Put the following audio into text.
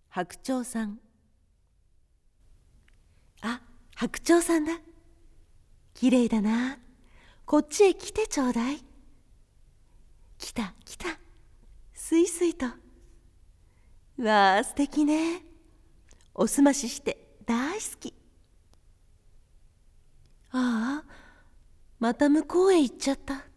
白鳥さん。あ、白鳥さんだ。きれいだな。こっちへ来てちょうだい。来た来た。すいすいと。わあ、素敵ね。おすましして大好き。ああ、また向こうへ行っちゃった。